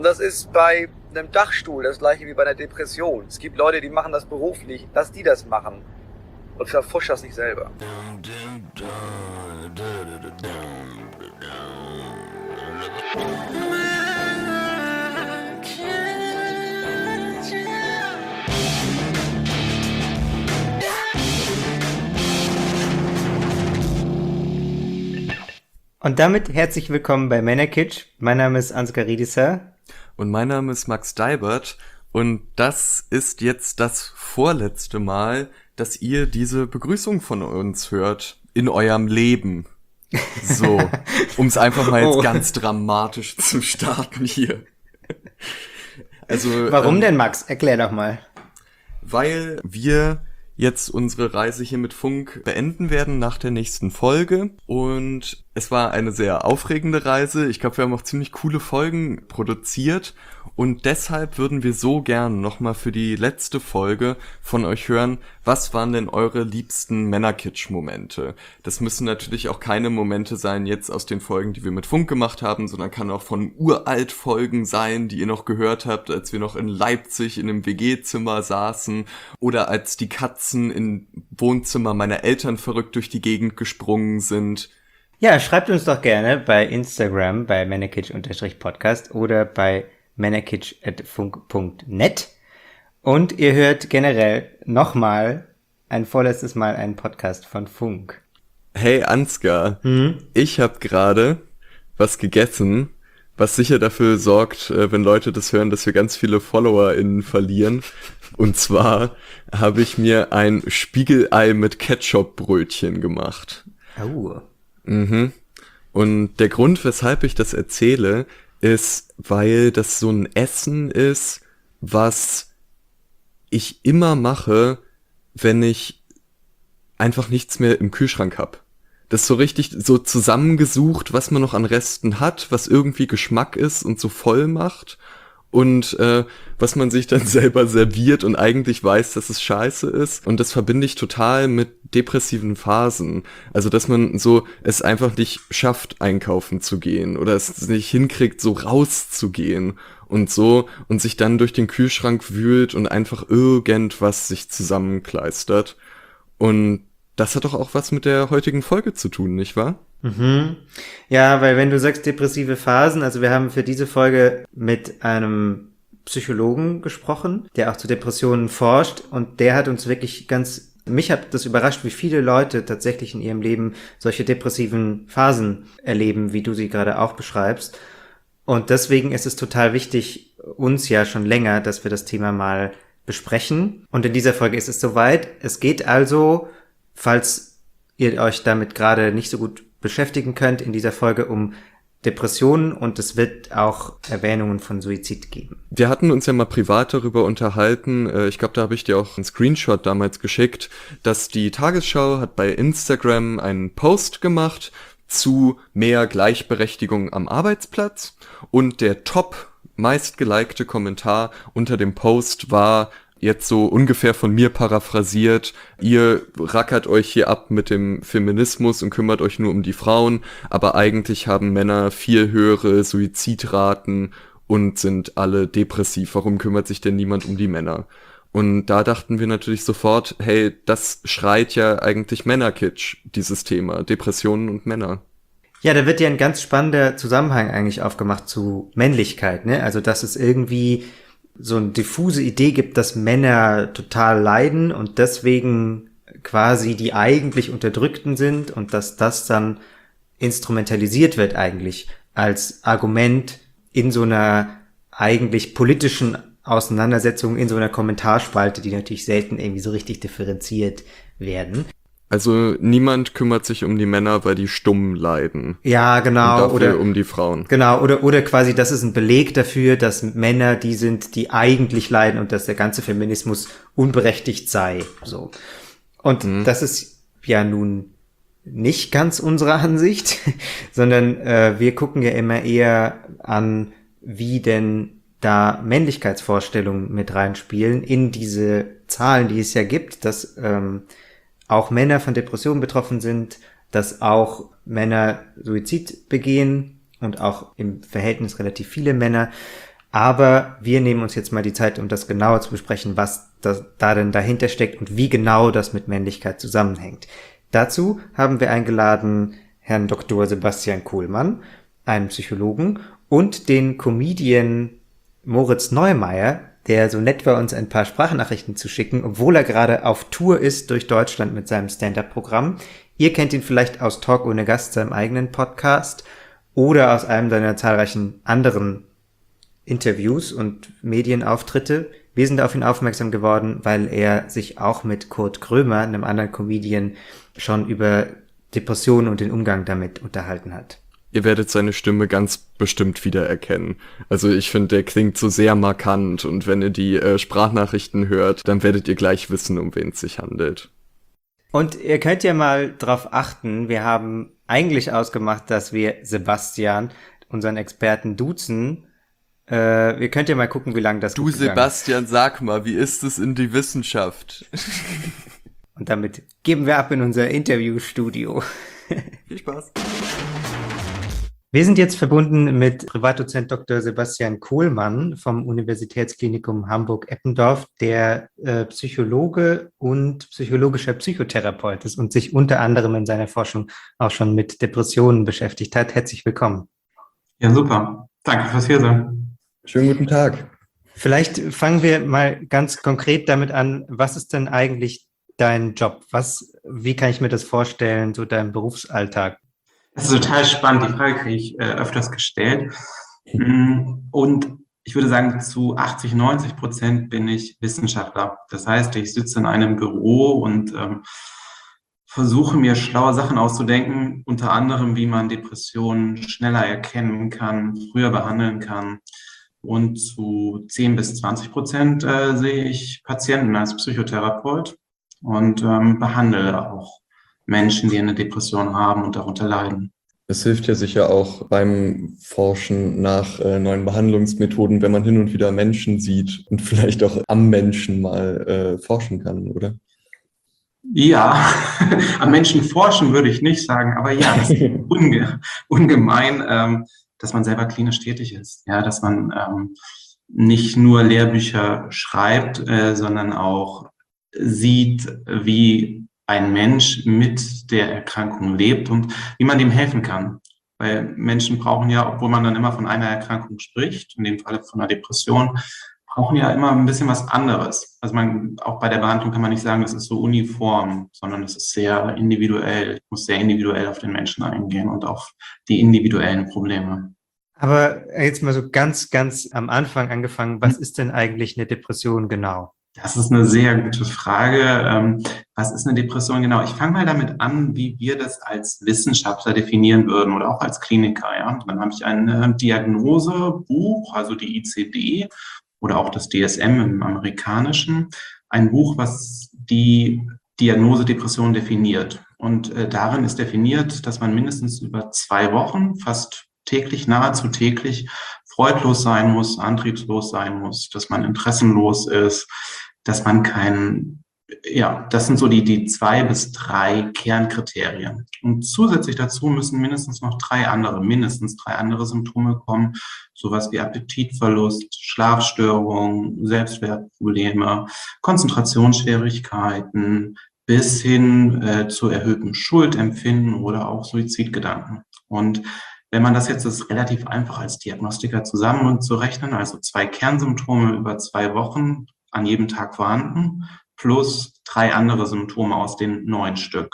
Das ist bei einem Dachstuhl das gleiche wie bei einer Depression. Es gibt Leute, die machen das beruflich, dass die das machen und verfusch das nicht selber. Und damit herzlich willkommen bei Männerkitsch. Mein Name ist Ansgar Riedisser. Und mein Name ist Max Deibert. Und das ist jetzt das vorletzte Mal, dass ihr diese Begrüßung von uns hört in eurem Leben. So, um es einfach mal jetzt ganz dramatisch zu starten hier. Also, warum denn, Max? Erklär doch mal. Weil wir jetzt unsere Reise hier mit Funk beenden werden nach der nächsten Folge. Und es war eine sehr aufregende Reise. Ich glaube, wir haben auch ziemlich coole Folgen produziert. Und deshalb würden wir so gern nochmal für die letzte Folge von euch hören, was waren denn eure liebsten Männerkitsch-Momente? Das müssen natürlich auch keine Momente sein jetzt aus den Folgen, die wir mit Funk gemacht haben, sondern kann auch von Uralt-Folgen sein, die ihr noch gehört habt, als wir noch in Leipzig in einem WG-Zimmer saßen oder als die Katzen im Wohnzimmer meiner Eltern verrückt durch die Gegend gesprungen sind. Ja, schreibt uns doch gerne bei Instagram bei männerkitsch_podcast oder bei männerkitsch@funk.net. Und ihr hört generell nochmal ein vorletztes Mal einen Podcast von Funk. Hey Ansgar, Ich habe gerade was gegessen, was sicher dafür sorgt, wenn Leute das hören, dass wir ganz viele FollowerInnen verlieren. Und zwar habe ich mir ein Spiegelei mit Ketchup-Brötchen gemacht. Oh. Und der Grund, weshalb ich das erzähle, ist, weil das so ein Essen ist, was ich immer mache, wenn ich einfach nichts mehr im Kühlschrank hab. Das ist so richtig so zusammengesucht, was man noch an Resten hat, was irgendwie Geschmack ist und so voll macht und was man sich dann selber serviert und eigentlich weiß, dass es scheiße ist. Und das verbinde ich total mit depressiven Phasen. Also, dass man so es einfach nicht schafft, einkaufen zu gehen oder es nicht hinkriegt, so rauszugehen und so und sich dann durch den Kühlschrank wühlt und einfach irgendwas sich zusammenkleistert. Und das hat doch auch was mit der heutigen Folge zu tun, nicht wahr? Ja, weil wenn du sagst depressive Phasen, also wir haben für diese Folge mit einem Psychologen gesprochen, der auch zu Depressionen forscht und der hat uns wirklich mich hat das überrascht, wie viele Leute tatsächlich in ihrem Leben solche depressiven Phasen erleben, wie du sie gerade auch beschreibst. Und deswegen ist es total wichtig, uns ja schon länger, dass wir das Thema mal besprechen. Und in dieser Folge ist es soweit. Es geht also, falls ihr euch damit gerade nicht so gut beschäftigen könnt, in dieser Folge um Depressionen und es wird auch Erwähnungen von Suizid geben. Wir hatten uns ja mal privat darüber unterhalten, ich glaube, da habe ich dir auch einen Screenshot damals geschickt, dass die Tagesschau hat bei Instagram einen Post gemacht zu mehr Gleichberechtigung am Arbeitsplatz und der meistgelikte Kommentar unter dem Post war jetzt so ungefähr von mir paraphrasiert, ihr rackert euch hier ab mit dem Feminismus und kümmert euch nur um die Frauen, aber eigentlich haben Männer viel höhere Suizidraten und sind alle depressiv. Warum kümmert sich denn niemand um die Männer? Und da dachten wir natürlich sofort, hey, das schreit ja eigentlich Männerkitsch, dieses Thema, Depressionen und Männer. Ja, da wird ja ein ganz spannender Zusammenhang eigentlich aufgemacht zu Männlichkeit, ne? Also, dass es irgendwie so eine diffuse Idee gibt, dass Männer total leiden und deswegen quasi die eigentlich Unterdrückten sind und dass das dann instrumentalisiert wird eigentlich als Argument in so einer eigentlich politischen Auseinandersetzung, in so einer Kommentarspalte, die natürlich selten irgendwie so richtig differenziert werden. Also niemand kümmert sich um die Männer, weil die stumm leiden. Ja, genau. Und dafür um die Frauen. Genau, oder quasi, das ist ein Beleg dafür, dass Männer die sind, die eigentlich leiden und dass der ganze Feminismus unberechtigt sei. So. Und das ist ja nun nicht ganz unsere Ansicht, sondern wir gucken ja immer eher an, wie denn da Männlichkeitsvorstellungen mit reinspielen in diese Zahlen, die es ja gibt, dass auch Männer von Depressionen betroffen sind, dass auch Männer Suizid begehen und auch im Verhältnis relativ viele Männer. Aber wir nehmen uns jetzt mal die Zeit, um das genauer zu besprechen, was da denn dahinter steckt und wie genau das mit Männlichkeit zusammenhängt. Dazu haben wir eingeladen Herrn Dr. Sebastian Kuhlmann, einen Psychologen, und den Comedian Moritz Neumeier, der so nett war, uns ein paar Sprachnachrichten zu schicken, obwohl er gerade auf Tour ist durch Deutschland mit seinem Stand-up-Programm. Ihr kennt ihn vielleicht aus Talk ohne Gast, seinem eigenen Podcast, oder aus einem seiner zahlreichen anderen Interviews und Medienauftritte. Wir sind auf ihn aufmerksam geworden, weil er sich auch mit Kurt Krömer, einem anderen Comedian, schon über Depressionen und den Umgang damit unterhalten hat. Ihr werdet seine Stimme ganz bestimmt wiedererkennen. Also ich finde, der klingt so sehr markant und wenn ihr die Sprachnachrichten hört, dann werdet ihr gleich wissen, um wen es sich handelt. Und ihr könnt ja mal drauf achten, wir haben eigentlich ausgemacht, dass wir Sebastian, unseren Experten, duzen. Ihr könnt ja mal gucken, wie lange das Du gut gegangen ist. Sebastian, sag mal, wie ist es in die Wissenschaft? Und damit geben wir ab in unser Interviewstudio. Viel Spaß. Wir sind jetzt verbunden mit Privatdozent Dr. Sebastian Kuhlmann vom Universitätsklinikum Hamburg-Eppendorf, der Psychologe und psychologischer Psychotherapeut ist und sich unter anderem in seiner Forschung auch schon mit Depressionen beschäftigt hat. Herzlich willkommen. Ja, super. Danke fürs Hiersein. Schönen guten Tag. Vielleicht fangen wir mal ganz konkret damit an, was ist denn eigentlich dein Job? Wie kann ich mir das vorstellen, so dein Berufsalltag? Das ist total spannend. Die Frage kriege ich öfters gestellt. Und ich würde sagen, zu 80-90% bin ich Wissenschaftler. Das heißt, ich sitze in einem Büro und versuche mir schlaue Sachen auszudenken, unter anderem, wie man Depressionen schneller erkennen kann, früher behandeln kann. Und zu 10-20% sehe ich Patienten als Psychotherapeut und behandle auch Menschen, die eine Depression haben und darunter leiden. Es hilft ja sicher auch beim Forschen nach neuen Behandlungsmethoden, wenn man hin und wieder Menschen sieht und vielleicht auch am Menschen mal forschen kann, oder? Ja, am Menschen forschen würde ich nicht sagen, aber ja, das ist ungemein, dass man selber klinisch tätig ist. Ja, dass man nicht nur Lehrbücher schreibt, sondern auch sieht, wie ein Mensch mit der Erkrankung lebt und wie man dem helfen kann. Weil Menschen brauchen ja, obwohl man dann immer von einer Erkrankung spricht, in dem Fall von einer Depression, brauchen ja immer ein bisschen was anderes. Also auch bei der Behandlung kann man nicht sagen, das ist so uniform, sondern es ist sehr individuell. Ich muss sehr individuell auf den Menschen eingehen und auf die individuellen Probleme. Aber jetzt mal so ganz, ganz am Anfang angefangen, was ist denn eigentlich eine Depression genau? Das ist eine sehr gute Frage. Was ist eine Depression genau? Ich fange mal damit an, wie wir das als Wissenschaftler definieren würden oder auch als Kliniker. Ja? Dann habe ich ein Diagnosebuch, also die ICD oder auch das DSM im amerikanischen. Ein Buch, was die Diagnose Depression definiert. Und darin ist definiert, dass man mindestens über 2 Wochen, fast täglich, nahezu täglich, freudlos sein muss, antriebslos sein muss, dass man interessenlos ist, dass man das sind so die 2 bis 3 Kernkriterien. Und zusätzlich dazu müssen mindestens 3 andere Symptome kommen, sowas wie Appetitverlust, Schlafstörungen, Selbstwertprobleme, Konzentrationsschwierigkeiten, bis hin zu erhöhtem Schuldempfinden oder auch Suizidgedanken. Und wenn man das jetzt ist relativ einfach als Diagnostiker zusammenzurechnen, also 2 Kernsymptome über 2 Wochen an jedem Tag vorhanden, plus 3 andere Symptome aus den 9 Stück.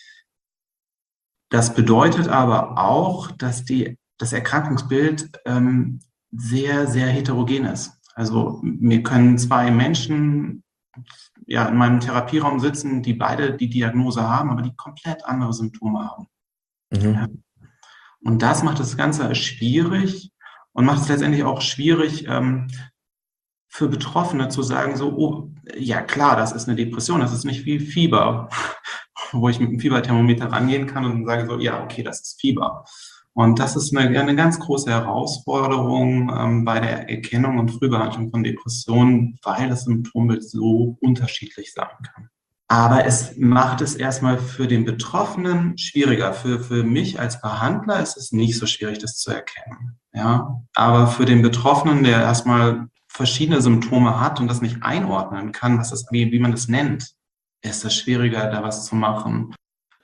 Das bedeutet aber auch, dass das Erkrankungsbild sehr, sehr heterogen ist. Also mir können 2 Menschen in meinem Therapieraum sitzen, die beide die Diagnose haben, aber die komplett andere Symptome haben. Mhm. Und das macht das Ganze schwierig und macht es letztendlich auch schwierig für Betroffene zu sagen, so, oh, ja klar, das ist eine Depression, das ist nicht wie Fieber, wo ich mit dem Fieberthermometer rangehen kann und sage so, ja, okay, das ist Fieber. Und das ist eine ganz große Herausforderung bei der Erkennung und Frühbehandlung von Depressionen, weil das Symptombild so unterschiedlich sein kann. Aber es macht es erstmal für den Betroffenen schwieriger. Für mich als Behandler ist es nicht so schwierig, das zu erkennen. Ja, aber für den Betroffenen, der erstmal verschiedene Symptome hat und das nicht einordnen kann, wie man das nennt, ist es schwieriger, da was zu machen.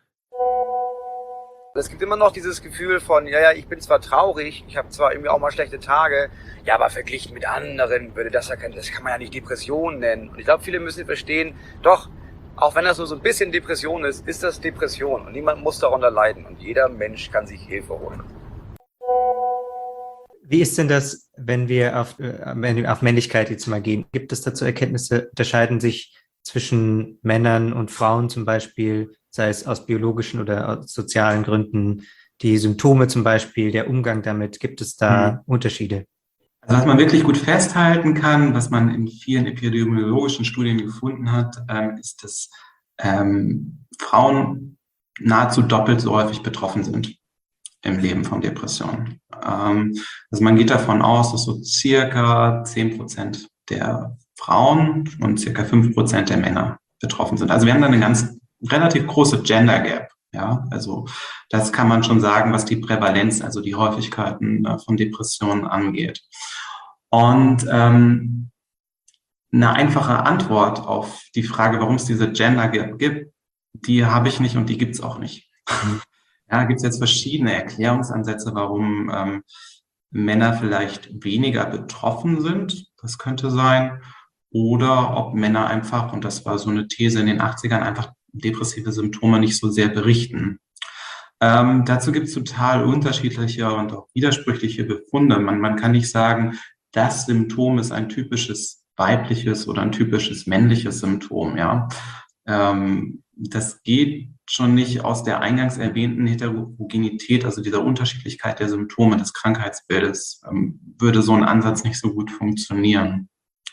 Es gibt immer noch dieses Gefühl von, ja, ich bin zwar traurig, ich habe zwar irgendwie auch mal schlechte Tage, ja, aber verglichen mit anderen würde das kann man ja nicht Depression nennen. Und ich glaube, viele müssen verstehen, doch, auch wenn das nur so ein bisschen Depression ist, ist das Depression und niemand muss darunter leiden und jeder Mensch kann sich Hilfe holen. Wie ist denn das, wenn wir auf Männlichkeit jetzt mal gehen? Gibt es dazu Erkenntnisse, unterscheiden sich zwischen Männern und Frauen zum Beispiel, sei es aus biologischen oder aus sozialen Gründen, die Symptome zum Beispiel, der Umgang damit, gibt es da Unterschiede? Also was man wirklich gut festhalten kann, was man in vielen epidemiologischen Studien gefunden hat, ist, dass Frauen nahezu doppelt so häufig betroffen sind im Leben von Depressionen. Also man geht davon aus, dass so circa 10% der Frauen und circa 5% der Männer betroffen sind. Also wir haben da eine relativ große Gender Gap. Ja, also das kann man schon sagen, was die Prävalenz, also die Häufigkeiten von Depressionen angeht. Und eine einfache Antwort auf die Frage, warum es diese Gender Gap gibt, die habe ich nicht und die gibt es auch nicht. Ja, gibt es jetzt verschiedene Erklärungsansätze, warum Männer vielleicht weniger betroffen sind. Das könnte sein. Oder ob Männer einfach, und das war so eine These in den 80ern, einfach depressive Symptome nicht so sehr berichten. Dazu gibt es total unterschiedliche und auch widersprüchliche Befunde. Man kann nicht sagen, das Symptom ist ein typisches weibliches oder ein typisches männliches Symptom. Ja, das geht schon nicht aus der eingangs erwähnten Heterogenität, also dieser Unterschiedlichkeit der Symptome des Krankheitsbildes, würde so ein Ansatz nicht so gut funktionieren.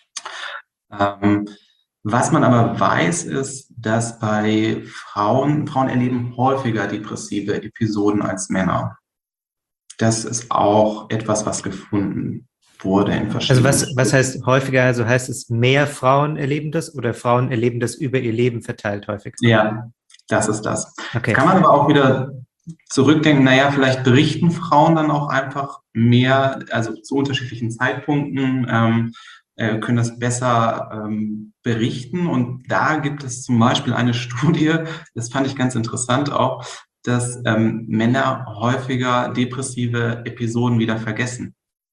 Was man aber weiß, ist, dass bei Frauen erleben häufiger depressive Episoden als Männer. Das ist auch etwas, was gefunden wurde in verschiedenen. Also was heißt häufiger? Also heißt es, mehr Frauen erleben das oder Frauen erleben das über ihr Leben verteilt häufig? Ja, das ist das. Okay. Kann man aber auch wieder zurückdenken, naja, vielleicht berichten Frauen dann auch einfach mehr, also zu unterschiedlichen Zeitpunkten, können das besser berichten. Und da gibt es zum Beispiel eine Studie, das fand ich ganz interessant auch, dass Männer häufiger depressive Episoden wieder vergessen.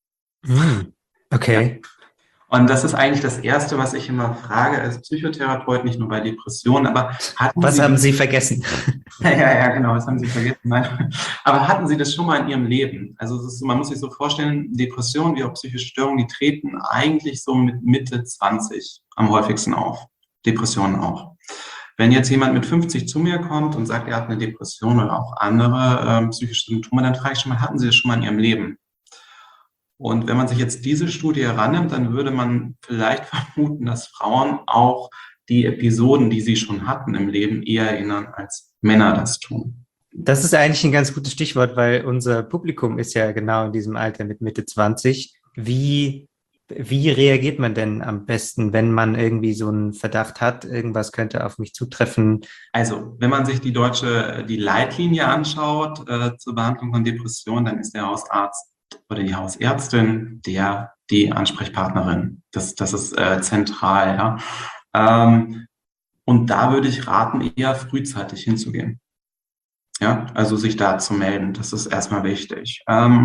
Okay. Ja. Und das ist eigentlich das Erste, was ich immer frage als Psychotherapeut, nicht nur bei Depressionen, aber was haben Sie vergessen? Ja, genau, was haben Sie vergessen? Nein. Aber hatten Sie das schon mal in Ihrem Leben? Also man muss sich so vorstellen, Depressionen wie auch psychische Störungen, die treten eigentlich so mit Mitte 20 am häufigsten auf. Depressionen auch. Wenn jetzt jemand mit 50 zu mir kommt und sagt, er hat eine Depression oder auch andere psychische Symptome, dann frage ich schon mal, hatten Sie das schon mal in Ihrem Leben? Und wenn man sich jetzt diese Studie herannimmt, dann würde man vielleicht vermuten, dass Frauen auch die Episoden, die sie schon hatten im Leben, eher erinnern, als Männer das tun. Das ist eigentlich ein ganz gutes Stichwort, weil unser Publikum ist ja genau in diesem Alter mit Mitte 20. Wie reagiert man denn am besten, wenn man irgendwie so einen Verdacht hat, irgendwas könnte auf mich zutreffen? Also, wenn man sich die Leitlinie anschaut zur Behandlung von Depressionen, dann ist der Hausarzt oder die Hausärztin die Ansprechpartnerin. Das ist zentral, ja. Und da würde ich raten, eher frühzeitig hinzugehen. Ja, also sich da zu melden. Das ist erstmal wichtig.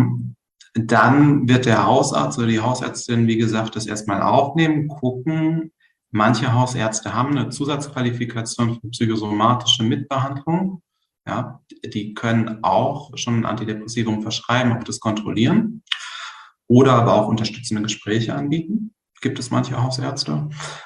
Dann wird der Hausarzt oder die Hausärztin, wie gesagt, das erstmal aufnehmen, gucken. Manche Hausärzte haben eine Zusatzqualifikation für psychosomatische Mitbehandlung. Ja, die können auch schon ein Antidepressivum verschreiben, auch das kontrollieren oder aber auch unterstützende Gespräche anbieten. Gibt es manche Hausärzte.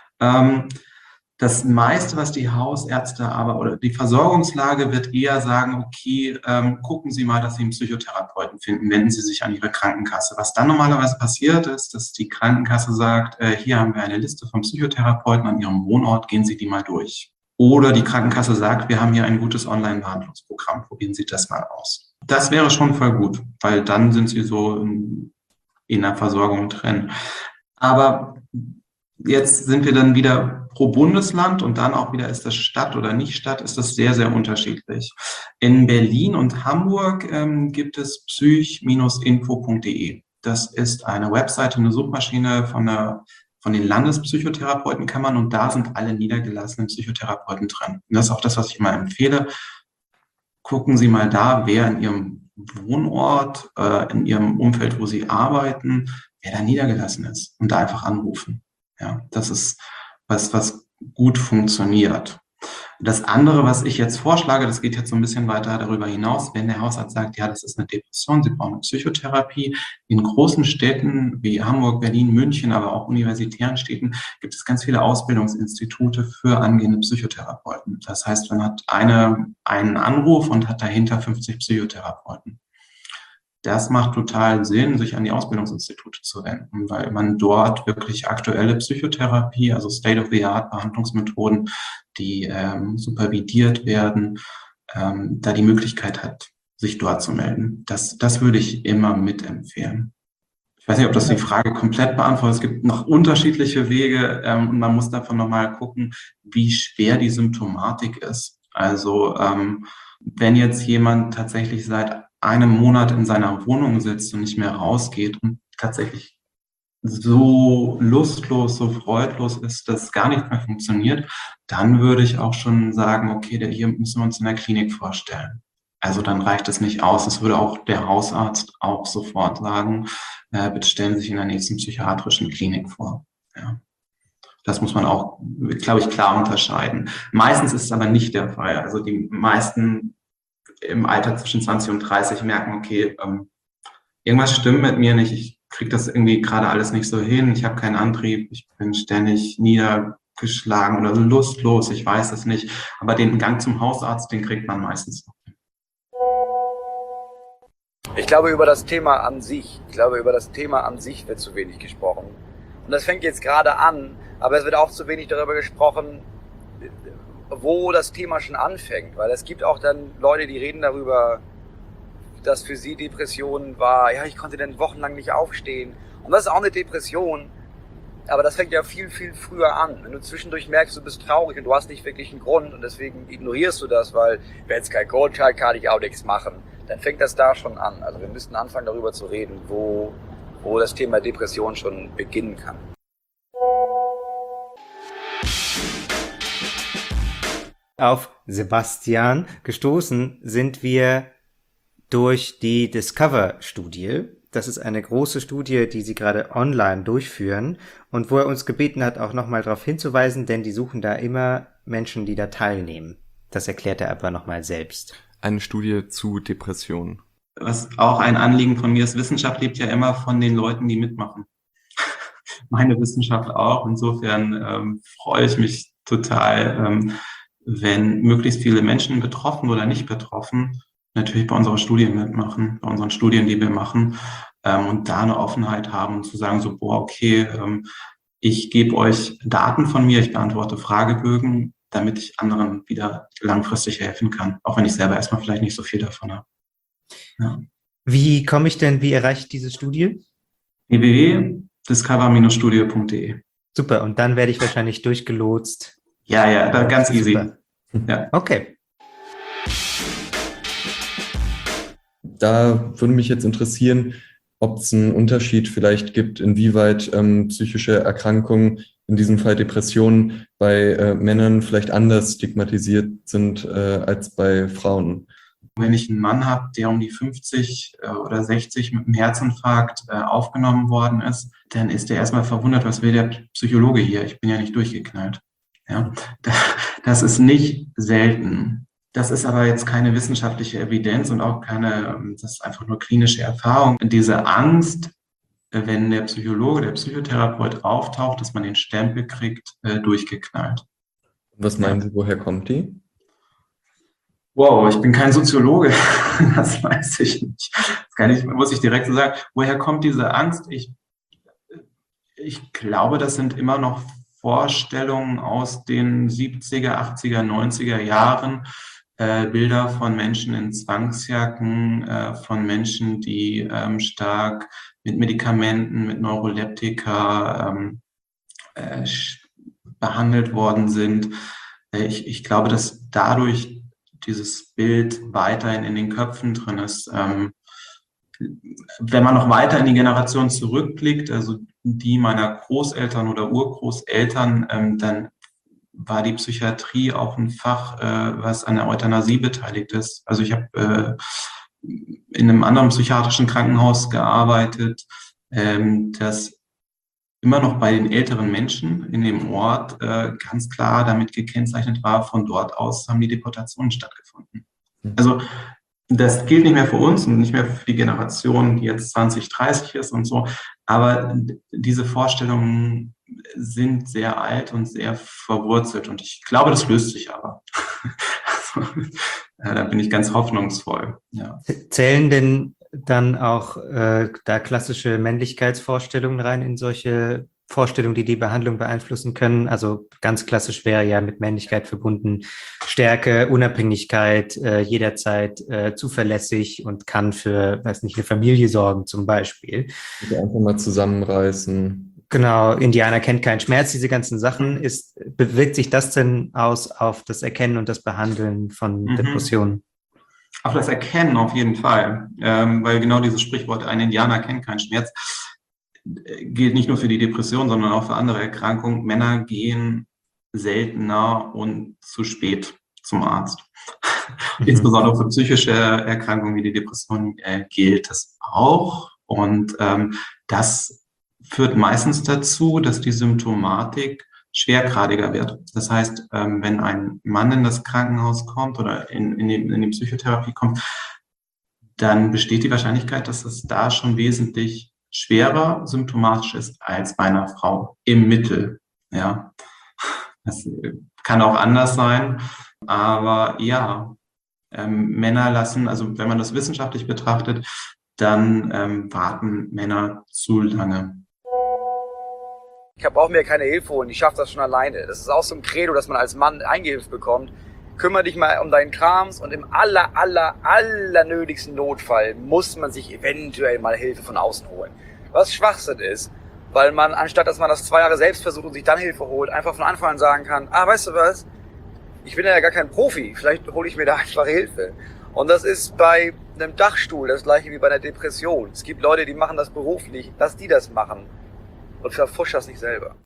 Das meiste, was die Hausärzte oder die Versorgungslage wird eher sagen, okay, gucken Sie mal, dass Sie einen Psychotherapeuten finden, wenden Sie sich an Ihre Krankenkasse. Was dann normalerweise passiert ist, dass die Krankenkasse sagt, hier haben wir eine Liste von Psychotherapeuten an Ihrem Wohnort, gehen Sie die mal durch. Oder die Krankenkasse sagt, wir haben hier ein gutes Online-Behandlungsprogramm, probieren Sie das mal aus. Das wäre schon voll gut, weil dann sind Sie so in der Versorgung drin. Aber Jetzt sind wir dann wieder pro Bundesland und dann auch wieder, ist das Stadt oder nicht Stadt, ist das sehr, sehr unterschiedlich. In Berlin und Hamburg gibt es psych-info.de. Das ist eine Webseite, eine Suchmaschine von den Landespsychotherapeutenkammern und da sind alle niedergelassenen Psychotherapeuten drin. Und das ist auch das, was ich immer empfehle. Gucken Sie mal da, wer in Ihrem Wohnort, in Ihrem Umfeld, wo Sie arbeiten, wer da niedergelassen ist und da einfach anrufen. Ja, das ist was gut funktioniert. Das andere, was ich jetzt vorschlage, das geht jetzt so ein bisschen weiter darüber hinaus, wenn der Hausarzt sagt, ja, das ist eine Depression, Sie brauchen eine Psychotherapie. In großen Städten wie Hamburg, Berlin, München, aber auch universitären Städten gibt es ganz viele Ausbildungsinstitute für angehende Psychotherapeuten. Das heißt, man hat einen Anruf und hat dahinter 50 Psychotherapeuten. Das macht total Sinn, sich an die Ausbildungsinstitute zu wenden, weil man dort wirklich aktuelle Psychotherapie, also State-of-the-Art-Behandlungsmethoden, die supervidiert werden, da die Möglichkeit hat, sich dort zu melden. Das würde ich immer mitempfehlen. Ich weiß nicht, ob das die Frage komplett beantwortet. Es gibt noch unterschiedliche Wege und man muss davon nochmal gucken, wie schwer die Symptomatik ist. Also wenn jetzt jemand tatsächlich seit einem Monat in seiner Wohnung sitzt und nicht mehr rausgeht und tatsächlich so lustlos, so freudlos ist, dass gar nichts mehr funktioniert, dann würde ich auch schon sagen, okay, hier müssen wir uns in der Klinik vorstellen. Also dann reicht es nicht aus. Das würde auch der Hausarzt auch sofort sagen, bitte stellen Sie sich in der nächsten psychiatrischen Klinik vor. Ja. Das muss man auch, glaube ich, klar unterscheiden. Meistens ist es aber nicht der Fall. Also die meisten im Alter zwischen 20 und 30 merken, okay, irgendwas stimmt mit mir nicht, ich kriege das irgendwie gerade alles nicht so hin, ich habe keinen Antrieb, ich bin ständig niedergeschlagen oder lustlos, ich weiß es nicht. Aber den Gang zum Hausarzt, den kriegt man meistens noch. Ich glaube, über das Thema an sich wird zu wenig gesprochen. Und das fängt jetzt gerade an, aber es wird auch zu wenig darüber gesprochen, wo das Thema schon anfängt. Weil es gibt auch dann Leute, die reden darüber, dass für sie Depression war, ja, ich konnte dann wochenlang nicht aufstehen. Und das ist auch eine Depression, aber das fängt ja viel, viel früher an. Wenn du zwischendurch merkst, du bist traurig und du hast nicht wirklich einen Grund und deswegen ignorierst du das, weil wenn es kein Grund hat, kann ich auch nichts machen, dann fängt das da schon an. Also wir müssten anfangen, darüber zu reden, wo das Thema Depression schon beginnen kann. Auf Sebastian gestoßen sind wir durch die Discover-Studie. Das ist eine große Studie, die sie gerade online durchführen und wo er uns gebeten hat, auch nochmal darauf hinzuweisen, denn die suchen da immer Menschen, die da teilnehmen. Das erklärt er aber nochmal selbst. Eine Studie zu Depressionen. Was auch ein Anliegen von mir ist, Wissenschaft lebt ja immer von den Leuten, die mitmachen. Meine Wissenschaft auch. Insofern freue ich mich total, wenn möglichst viele Menschen betroffen oder nicht betroffen natürlich bei unserer Studie mitmachen, bei unseren Studien, die wir machen, und da eine Offenheit haben und zu sagen, so, boah, okay, ich gebe euch Daten von mir, ich beantworte Fragebögen, damit ich anderen wieder langfristig helfen kann, auch wenn ich selber erstmal vielleicht nicht so viel davon habe. Ja. Wie erreiche ich diese Studie? www.discover-studie.de. Super, und dann werde ich wahrscheinlich durchgelotst. Ja, da ganz easy. Super. Ja. Okay. Da würde mich jetzt interessieren, ob es einen Unterschied vielleicht gibt, inwieweit psychische Erkrankungen, in diesem Fall Depressionen, bei Männern vielleicht anders stigmatisiert sind als bei Frauen. Wenn ich einen Mann habe, der um die 50 oder 60 mit einem Herzinfarkt aufgenommen worden ist, dann ist der erstmal verwundert, was will der Psychologe hier? Ich bin ja nicht durchgeknallt. Ja, das ist nicht selten. Das ist aber jetzt keine wissenschaftliche Evidenz und auch das ist einfach nur klinische Erfahrung. Diese Angst, wenn der Psychologe, der Psychotherapeut auftaucht, dass man den Stempel kriegt, durchgeknallt. Was meinen Sie, woher kommt die? Wow, ich bin kein Soziologe, das weiß ich nicht. Muss ich direkt so sagen. Woher kommt diese Angst? Ich glaube, das sind immer noch Vorstellungen aus den 70er, 80er, 90er Jahren, Bilder von Menschen in Zwangsjacken, von Menschen, die stark mit Medikamenten, mit Neuroleptika behandelt worden sind. Ich glaube, dass dadurch dieses Bild weiterhin in den Köpfen drin ist. Wenn man noch weiter in die Generation zurückblickt, also die meiner Großeltern oder Urgroßeltern, dann war die Psychiatrie auch ein Fach, was an der Euthanasie beteiligt ist. Also ich habe in einem anderen psychiatrischen Krankenhaus gearbeitet, das immer noch bei den älteren Menschen in dem Ort ganz klar damit gekennzeichnet war, von dort aus haben die Deportationen stattgefunden. Also das gilt nicht mehr für uns und nicht mehr für die Generation, die jetzt 20, 30 ist und so, aber diese Vorstellungen sind sehr alt und sehr verwurzelt und ich glaube, das löst sich aber. Also, da bin ich ganz hoffnungsvoll. Ja. Zählen denn dann auch da klassische Männlichkeitsvorstellungen rein in solche Vorstellungen, die die Behandlung beeinflussen können? Also ganz klassisch wäre ja mit Männlichkeit verbunden Stärke, Unabhängigkeit, jederzeit zuverlässig und kann für, weiß nicht, eine Familie sorgen zum Beispiel. Also einfach mal zusammenreißen. Genau, Indianer kennt keinen Schmerz, diese ganzen Sachen. Bewirkt sich das denn aus auf das Erkennen und das Behandeln von Depressionen? Auf das Erkennen auf jeden Fall, weil genau dieses Sprichwort, ein Indianer kennt keinen Schmerz, gilt nicht nur für die Depression, sondern auch für andere Erkrankungen. Männer gehen seltener und zu spät zum Arzt. Insbesondere für psychische Erkrankungen wie die Depression gilt das auch. Und das führt meistens dazu, dass die Symptomatik schwergradiger wird. Das heißt, wenn ein Mann in das Krankenhaus kommt oder in die Psychotherapie kommt, dann besteht die Wahrscheinlichkeit, dass es da schon wesentlich schwerer symptomatisch ist als bei einer Frau im Mittel. Ja, das kann auch anders sein, aber ja, Männer lassen, also wenn man das wissenschaftlich betrachtet, dann warten Männer zu lange. Ich brauche mir keine Hilfe holen, ich schaffe das schon alleine. Das ist auch so ein Credo, dass man als Mann eingehilft bekommt. Kümmere dich mal um deinen Krams und im allernötigsten Notfall muss man sich eventuell mal Hilfe von außen holen. Was Schwachsinn ist, weil man, anstatt dass man das 2 Jahre selbst versucht und sich dann Hilfe holt, einfach von Anfang an sagen kann, weißt du was, ich bin ja gar kein Profi, vielleicht hole ich mir da einfach Hilfe. Und das ist bei einem Dachstuhl das gleiche wie bei einer Depression. Es gibt Leute, die machen das beruflich, lass die das machen. Und verfusch das nicht selber.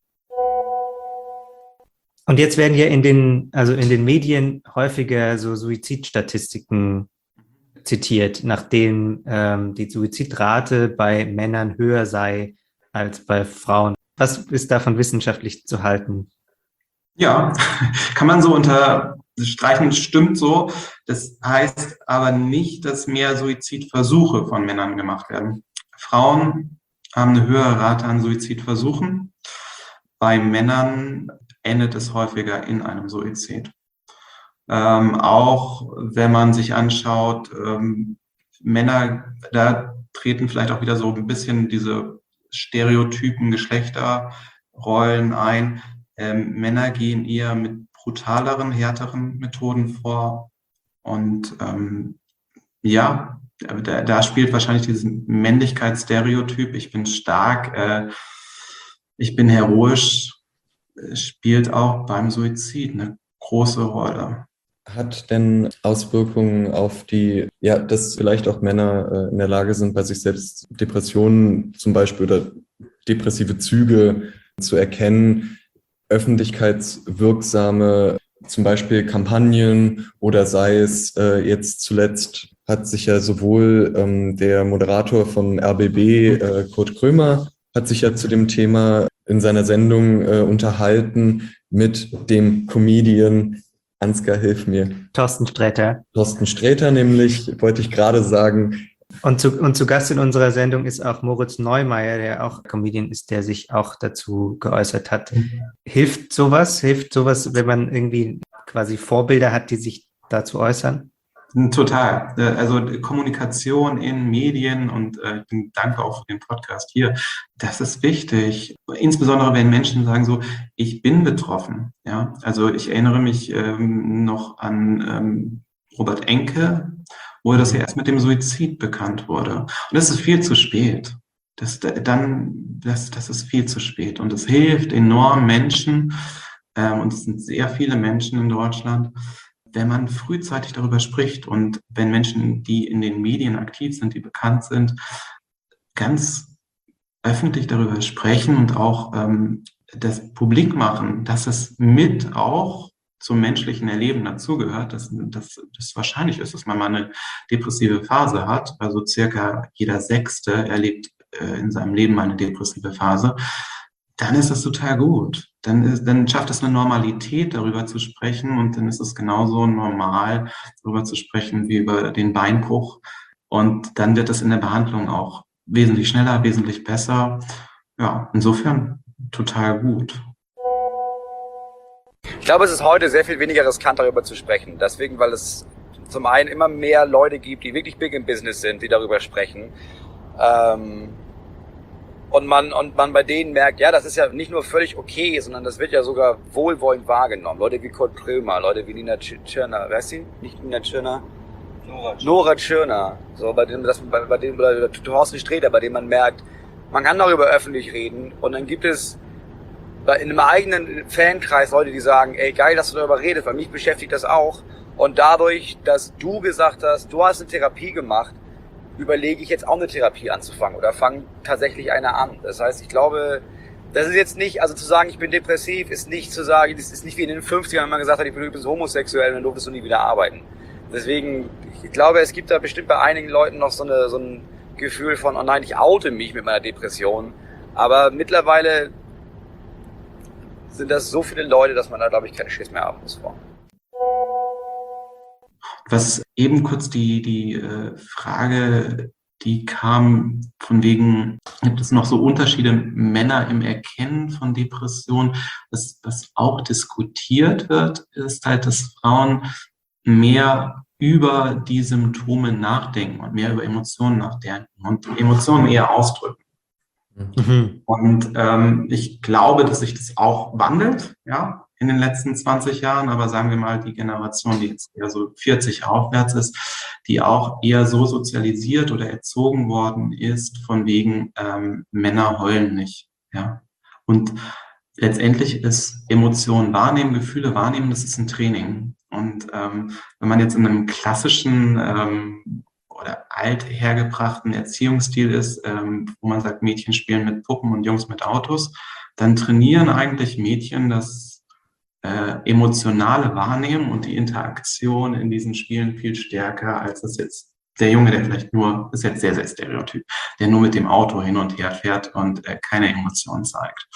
Und jetzt werden ja in den Medien häufiger so Suizidstatistiken zitiert, nachdem die Suizidrate bei Männern höher sei als bei Frauen. Was ist davon wissenschaftlich zu halten? Ja, kann man so unterstreichen, stimmt so. Das heißt aber nicht, dass mehr Suizidversuche von Männern gemacht werden. Frauen haben eine höhere Rate an Suizidversuchen. Bei Männern endet es häufiger in einem Suizid. Auch wenn man sich anschaut, Männer, da treten vielleicht auch wieder so ein bisschen diese Stereotypen, Geschlechterrollen ein. Männer gehen eher mit brutaleren, härteren Methoden vor. Und ja, da spielt wahrscheinlich dieses Männlichkeitsstereotyp, ich bin stark, ich bin heroisch, spielt auch beim Suizid eine große Rolle. Hat denn Auswirkungen auf dass vielleicht auch Männer in der Lage sind, bei sich selbst Depressionen zum Beispiel oder depressive Züge zu erkennen, öffentlichkeitswirksame zum Beispiel Kampagnen oder sei es jetzt zuletzt hat sich ja sowohl der Moderator von RBB, Kurt Krömer, hat sich ja zu dem Thema in seiner Sendung unterhalten mit dem Comedian Ansgar, hilf mir. Thorsten Sträter. Thorsten Sträter nämlich, wollte ich gerade sagen. Und zu Gast in unserer Sendung ist auch Moritz Neumeier, der auch Comedian ist, der sich auch dazu geäußert hat. Hilft sowas, wenn man irgendwie quasi Vorbilder hat, die sich dazu äußern? Total. Also Kommunikation in Medien und danke auch für den Podcast hier. Das ist wichtig. Insbesondere wenn Menschen sagen so, ich bin betroffen. Ja, also ich erinnere mich noch an Robert Enke, wo das ja erst mit dem Suizid bekannt wurde. Und es ist viel zu spät. das ist viel zu spät. Und es hilft enorm Menschen, und es sind sehr viele Menschen in Deutschland, wenn man frühzeitig darüber spricht und wenn Menschen, die in den Medien aktiv sind, die bekannt sind, ganz öffentlich darüber sprechen und auch das publik machen, dass es mit auch zum menschlichen Erleben dazugehört, dass wahrscheinlich ist, dass man mal eine depressive Phase hat. Also circa jeder Sechste erlebt in seinem Leben mal eine depressive Phase. Dann ist das total gut. Dann schafft es eine Normalität, darüber zu sprechen, und dann ist es genauso normal, darüber zu sprechen wie über den Beinbruch. Und dann wird es in der Behandlung auch wesentlich schneller, wesentlich besser. Ja, insofern total gut. Ich glaube, es ist heute sehr viel weniger riskant, darüber zu sprechen. Deswegen, weil es zum einen immer mehr Leute gibt, die wirklich big im Business sind, die darüber sprechen. Und man bei denen merkt, ja, das ist ja nicht nur völlig okay, sondern das wird ja sogar wohlwollend wahrgenommen. Leute wie Kurt Krömer, Leute wie Nina Tschirner, wer ist sie? Nicht Nina Tschirner? Nora Tschirner. So, bei dem, oder Thorsten Sträter, bei dem man merkt, man kann darüber öffentlich reden, und dann gibt es in einem eigenen Fankreis Leute, die sagen, ey, geil, dass du darüber redest, weil mich beschäftigt das auch. Und dadurch, dass du gesagt hast, du hast eine Therapie gemacht, überlege ich jetzt auch eine Therapie anzufangen oder fange tatsächlich eine an. Das heißt, ich glaube, das ist jetzt nicht, also zu sagen, ich bin depressiv, ist nicht zu sagen, das ist nicht wie in den 50ern, wenn man gesagt hat, ich bin übrigens homosexuell, und dann durftest du nie wieder arbeiten. Deswegen, ich glaube, es gibt da bestimmt bei einigen Leuten noch so ein Gefühl von, oh nein, ich oute mich mit meiner Depression. Aber mittlerweile sind das so viele Leute, dass man da, glaube ich, keine Schiss mehr haben muss vor. Was eben kurz die Frage, die kam von wegen, gibt es noch so Unterschiede Männer im Erkennen von Depressionen? Was auch diskutiert wird, ist halt, dass Frauen mehr über die Symptome nachdenken und mehr über Emotionen nachdenken und Emotionen eher ausdrücken. Mhm. Und ich glaube, dass sich das auch wandelt, ja, in den letzten 20 Jahren, aber sagen wir mal, die Generation, die jetzt eher so 40 aufwärts ist, die auch eher so sozialisiert oder erzogen worden ist, von wegen Männer heulen nicht, ja. Und letztendlich ist Emotionen wahrnehmen, Gefühle wahrnehmen, das ist ein Training. Und wenn man jetzt in einem klassischen oder althergebrachten Erziehungsstil ist, wo man sagt, Mädchen spielen mit Puppen und Jungs mit Autos, dann trainieren eigentlich Mädchen das emotionale Wahrnehmen und die Interaktion in diesen Spielen viel stärker, als das jetzt der Junge, der vielleicht nur, ist jetzt sehr, sehr stereotyp, der nur mit dem Auto hin und her fährt und keine Emotionen zeigt.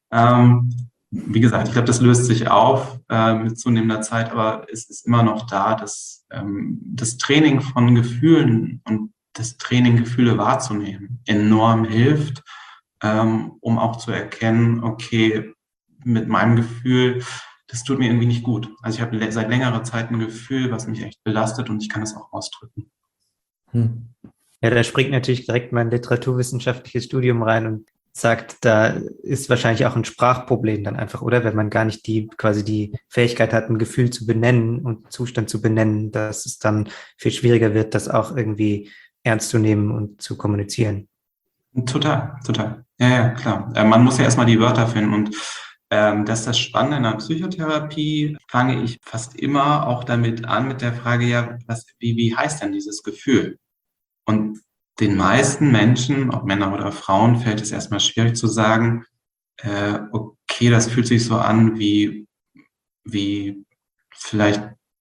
Wie gesagt, ich glaube, das löst sich auf mit zunehmender Zeit, aber es ist immer noch da, dass das Training von Gefühlen und das Training, Gefühle wahrzunehmen, enorm hilft, um auch zu erkennen, okay, mit meinem Gefühl, das tut mir irgendwie nicht gut. Also ich habe seit längerer Zeit ein Gefühl, was mich echt belastet, und ich kann es auch ausdrücken. Ja, da springt natürlich direkt mein literaturwissenschaftliches Studium rein und sagt, da ist wahrscheinlich auch ein Sprachproblem dann einfach, oder? Wenn man gar nicht quasi die Fähigkeit hat, ein Gefühl zu benennen und Zustand zu benennen, dass es dann viel schwieriger wird, das auch irgendwie ernst zu nehmen und zu kommunizieren. Total. Ja, klar. Man muss ja erstmal die Wörter finden, und das ist das Spannende in der Psychotherapie, fange ich fast immer auch damit an, mit der Frage, ja, wie heißt denn dieses Gefühl? Und den meisten Menschen, ob Männer oder Frauen, fällt es erstmal schwierig zu sagen, okay, das fühlt sich so an wie vielleicht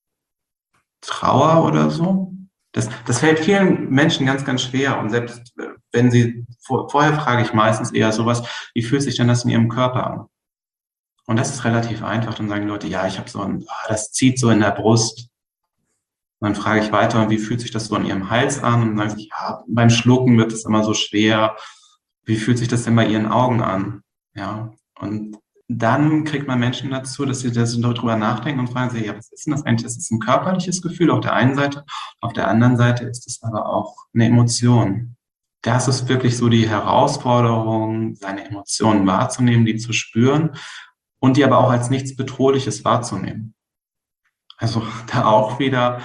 Trauer oder so. Das fällt vielen Menschen ganz, ganz schwer. Und selbst wenn sie, vorher frage ich meistens eher sowas, wie fühlt sich denn das in ihrem Körper an? Und das ist relativ einfach. Dann sagen die Leute, ja, ich habe das zieht so in der Brust. Und dann frage ich weiter, wie fühlt sich das so an ihrem Hals an? Und dann sagen sie, ja, beim Schlucken wird es immer so schwer. Wie fühlt sich das denn bei ihren Augen an? Ja, und dann kriegt man Menschen dazu, dass sie darüber nachdenken und fragen sich, ja, was ist denn das eigentlich? Das ist ein körperliches Gefühl auf der einen Seite, auf der anderen Seite ist es aber auch eine Emotion. Das ist wirklich so die Herausforderung, seine Emotionen wahrzunehmen, die zu spüren und die aber auch als nichts Bedrohliches wahrzunehmen. Also da auch wieder,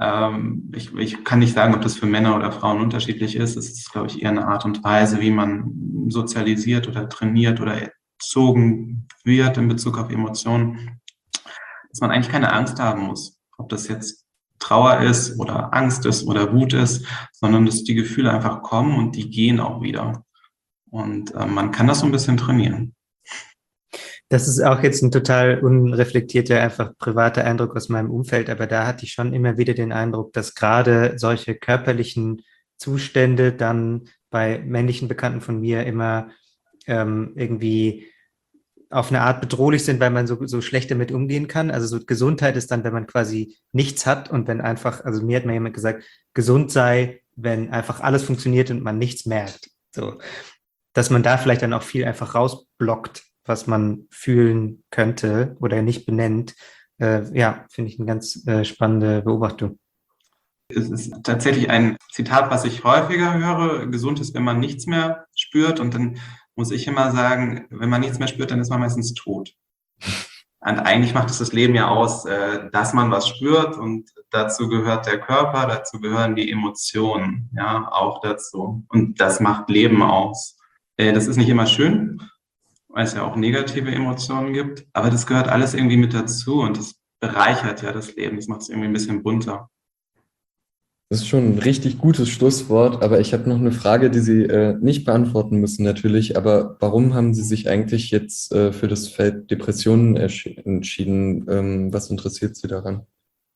ich kann nicht sagen, ob das für Männer oder Frauen unterschiedlich ist. Es ist, glaube ich, eher eine Art und Weise, wie man sozialisiert oder trainiert oder erzogen wird in Bezug auf Emotionen, dass man eigentlich keine Angst haben muss, ob das jetzt Trauer ist oder Angst ist oder Wut ist, sondern dass die Gefühle einfach kommen und die gehen auch wieder. Und man kann das so ein bisschen trainieren. Das ist auch jetzt ein total unreflektierter, einfach privater Eindruck aus meinem Umfeld, aber da hatte ich schon immer wieder den Eindruck, dass gerade solche körperlichen Zustände dann bei männlichen Bekannten von mir immer irgendwie auf eine Art bedrohlich sind, weil man so schlecht damit umgehen kann. Also so Gesundheit ist dann, wenn man quasi nichts hat und wenn einfach, also mir hat mal jemand gesagt, gesund sei, wenn einfach alles funktioniert und man nichts merkt. So, dass man da vielleicht dann auch viel einfach rausblockt, was man fühlen könnte oder nicht benennt. Ja, finde ich eine ganz spannende Beobachtung. Es ist tatsächlich ein Zitat, was ich häufiger höre. Gesund ist, wenn man nichts mehr spürt. Und dann muss ich immer sagen, wenn man nichts mehr spürt, dann ist man meistens tot. Und eigentlich macht es das Leben ja aus, dass man was spürt. Und dazu gehört der Körper, dazu gehören die Emotionen, ja, auch dazu. Und das macht Leben aus. Das ist nicht immer schön, weil es ja auch negative Emotionen gibt. Aber das gehört alles irgendwie mit dazu. Und das bereichert ja das Leben. Das macht es irgendwie ein bisschen bunter. Das ist schon ein richtig gutes Schlusswort, aber ich habe noch eine Frage, die Sie nicht beantworten müssen natürlich, aber warum haben Sie sich eigentlich jetzt für das Feld Depressionen entschieden? Was interessiert Sie daran?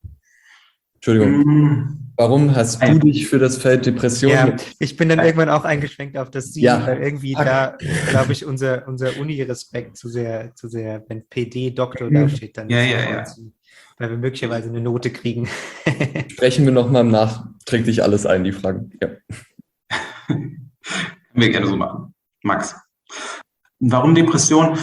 Entschuldigung. Warum hast du dich für das Feld Depressionen? Ja, ich bin dann irgendwann auch eingeschwenkt auf das Sie, Ja. weil irgendwie da, glaube ich, unser Uni-Respekt zu sehr, wenn PD Doktor da steht, dann Ja, ist ja, sofort ja. Sie, weil wir möglicherweise eine Note kriegen. Sprechen wir nochmal nachträglich alles ein, die Fragen. Ja. Wir gerne so machen. Max. Warum Depression?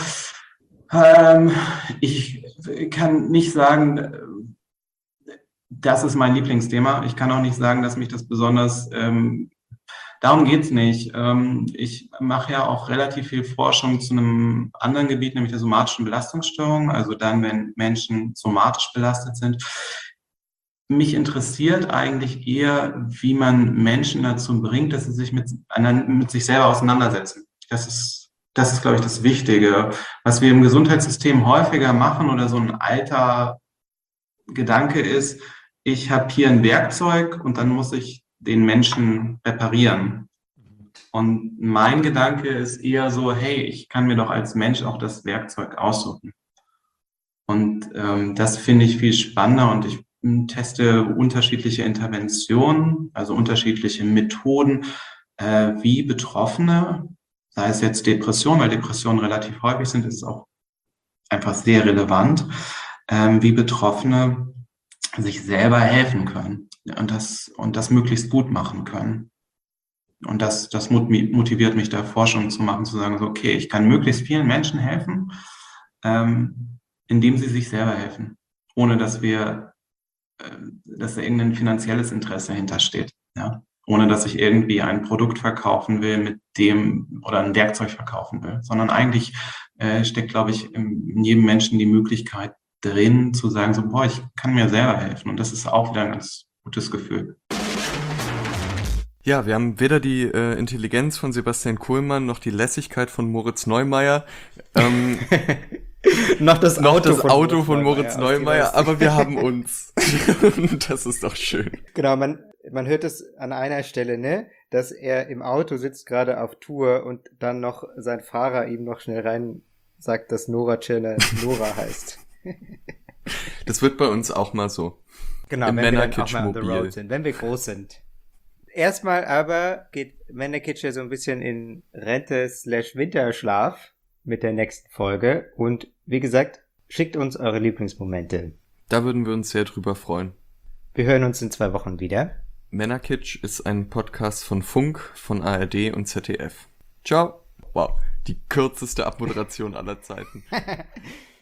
Ich kann nicht sagen, das ist mein Lieblingsthema. Ich kann auch nicht sagen, dass mich das besonders, darum geht's nicht. Ich mache ja auch relativ viel Forschung zu einem anderen Gebiet, nämlich der somatischen Belastungsstörung. Also dann, wenn Menschen somatisch belastet sind. Mich interessiert eigentlich eher, wie man Menschen dazu bringt, dass sie sich mit sich selber auseinandersetzen. Das ist, glaube ich, das Wichtige. Was wir im Gesundheitssystem häufiger machen oder so ein alter Gedanke ist, ich habe hier ein Werkzeug und dann muss ich den Menschen reparieren. Und mein Gedanke ist eher so, hey, ich kann mir doch als Mensch auch das Werkzeug aussuchen. Und das finde ich viel spannender und ich teste unterschiedliche Interventionen, also unterschiedliche Methoden, wie Betroffene, sei es jetzt Depression, weil Depressionen relativ häufig sind, ist es auch einfach sehr relevant, wie Betroffene sich selber helfen können und das möglichst gut machen können. Und das motiviert mich, da Forschung zu machen, zu sagen, so, okay, ich kann möglichst vielen Menschen helfen, indem sie sich selber helfen, ohne dass da irgendein finanzielles Interesse hintersteht, ja, ohne dass ich irgendwie ein Produkt verkaufen will mit dem oder ein Werkzeug verkaufen will, sondern eigentlich steckt, glaube ich, in jedem Menschen die Möglichkeit drin, zu sagen, so, boah, ich kann mir selber helfen und das ist auch wieder ein ganz gutes Gefühl. Ja, wir haben weder die Intelligenz von Sebastian Kuhlmann noch die Lässigkeit von Moritz Neumeier. Noch das Auto von Moritz Neumeier, aber wir haben uns. Das ist doch schön. Genau, man hört es an einer Stelle, ne, dass er im Auto sitzt, gerade auf Tour und dann noch sein Fahrer ihm noch schnell rein sagt, dass Nora Tschirner Nora heißt. Das wird bei uns auch mal so. Genau, Im wenn wir dann auch mal on the Männerkitsch-Mobil. road sind, wenn wir groß sind. Erstmal aber geht Männerkitsch ja so ein bisschen in Rente/Winterschlaf mit der nächsten Folge. Und wie gesagt, schickt uns eure Lieblingsmomente. Da würden wir uns sehr drüber freuen. Wir hören uns in 2 Wochen wieder. Männerkitsch ist ein Podcast von Funk, von ARD und ZDF. Ciao. Wow, die kürzeste Abmoderation aller Zeiten.